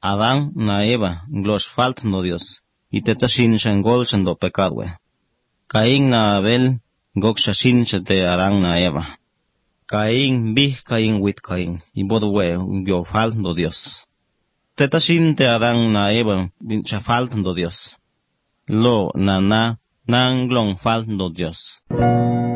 Adán na Eva glosh faltando Dios. Y tetashin shangol shando pecadwe. Caín na Abel gok shashin te Adán na Eva. Caín bih Caín wit Caín. Y bodwe yo faltando Dios. Tetashin te Adán na Eva bincha faltando Dios. Lo na nanglong faltando Dios.